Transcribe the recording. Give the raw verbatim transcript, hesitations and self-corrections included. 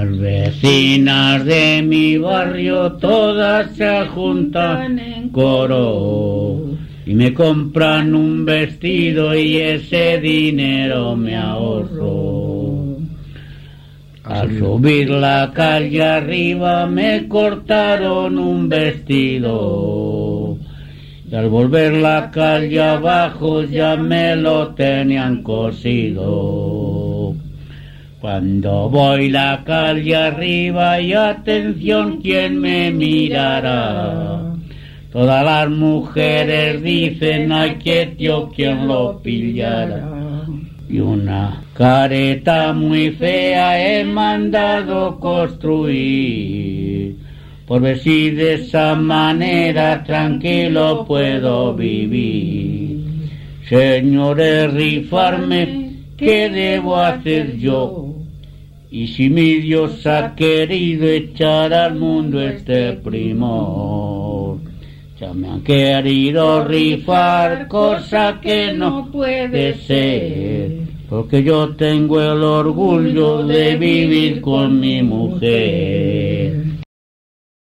Las vecinas de mi barrio todas se juntan en coro y me compran un vestido y ese dinero me ahorro. Al subir la calle arriba me cortaron un vestido y al volver la calle abajo ya me lo tenían cosido. Cuando voy la calle arriba y atención, ¿quién me mirará? Todas las mujeres dicen, ay, qué tío, ¿quién lo pillará? Y una careta muy fea he mandado construir, por ver si de esa manera tranquilo puedo vivir. Señores, rifarme, ¿qué debo hacer yo? Y si mi Dios ha querido echar al mundo este primor, ya me han querido rifar, cosa que no puede ser, porque yo tengo el orgullo de vivir con mi mujer.